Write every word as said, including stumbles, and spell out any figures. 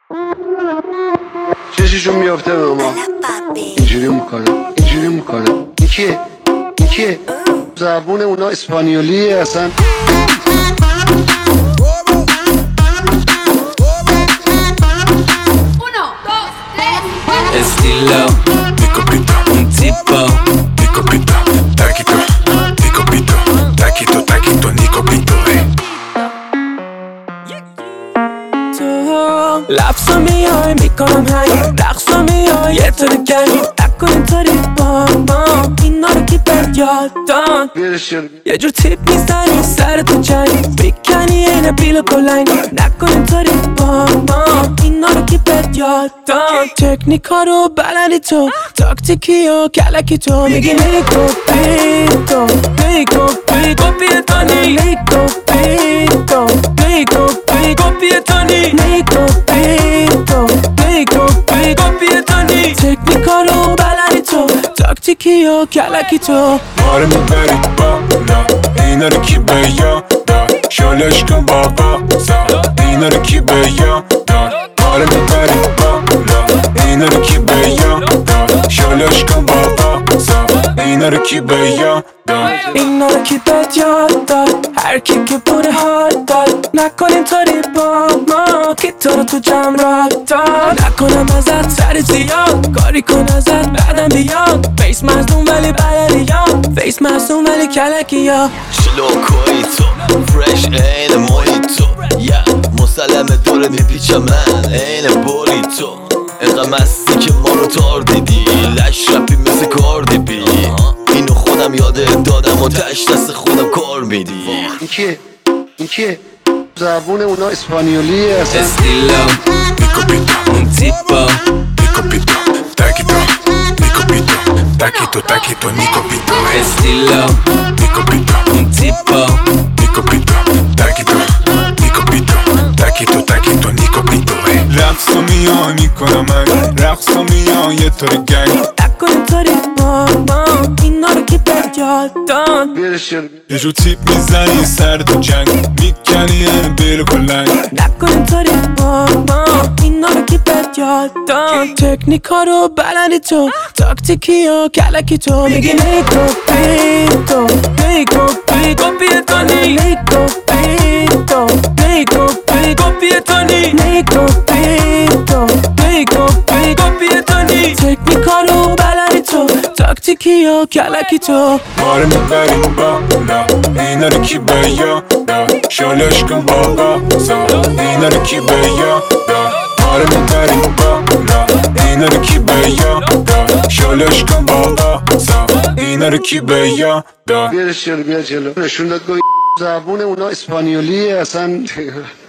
چششون میافته به ما اینجوری میکنه اینجوری میکنه. این کیه؟ این کیه؟ زبون اونا اسپانیولیه اصلا. Estilo, mi copito, un tipo, mi copito, taquito, mi copito, taquito, taquito, mi copito, eh. لبسا میای میکنم هنگ رقصا میای یه طور گنگ نکن اینطوری با ما اینا رو کی بهت یاد داد یه جور تیپ میزنی سر تو جنگ میکنی اینه بیل بلنگ نکن اینطوری با ما اینا رو کی بهت یاد داد تکنیکا رو بلدی تو تاکتیکی و کلکی تو میگی نیکو پیتو نیکو پیتو پیتانی نیکو پیتو نیکو پیتو پیتانی نیکو پیتو نیکو پیتو پیتانی تکنیکا رو بلدی تو تاکتیکی و کلکی تو ما رو میبری بالا اینا رو کی به یاد داد شالش کن بابا زاد اینا رو کی به یاد داد ما رو میبری بالا اینا رو کی به یاد داد شالش کن بابا زاد اینا رو کی به یاد داد اینا رو کی بهت یاد داد هر کی که بوده حال داد نکن اینطوری با ما که تو رو تو جمع را داد نکنم ازت سر زیاد کاری کن ازت بعدم بیاد فیس مصدوم ولی بلدی یاد فیس مصدوم ولی کلکی یا شلوکوی تو فرش این مویتو یا مسلمه دوره میپیچم من این بولی تو اینقدر مستی که ما رو تار دیدی لش رپی مثل کاردی بی اینو خودم یاده دادم و تش دست خودم کار میدی. این کیه؟ این کیه؟ زبون اونا اسپانیولیه اصلا. Estilo, mi copito, un tipo, mi copito, taquito, mi copito, taquito, taquito, mi copito, eh. estilo, mi copito, un tipo, mi copito, taquito, mi copito, taquito, taquito, mi copito, eh. رقصو میای میکنم من رقصو میای یه طور گنگ نکن اینطوری با ما اینا رو کی بهت یاد داد یه جو تیپ میزنی سر تو جنگ میکنی یه بیل کلنگ نکن اینطوری با ما اینا رو کی بهت یاد داد تکنیکا رو بلدی تو تاکتیکی و کلکی تو میگی نیکو پیتو نیکو پیتو پیتانی نیکو پیتو نیکو پیتو پیتانی نیکو پیتو نیکو پیتو پیتانی تکنیکا رو بلدی تو تاکتیکی و کلکی تو ما رو میبری بالا اینا رو کی به یاد داد شالش کن بابا زاد اینا رو کی به یاد داد ما رو میبری بالا اینا رو کی به یاد داد شالش کن بابا زاد اینا رو کی به یاد داد بیارش جلو بیا جلو نشون داد گوی زبون اونا اسپانیولیه اصلا.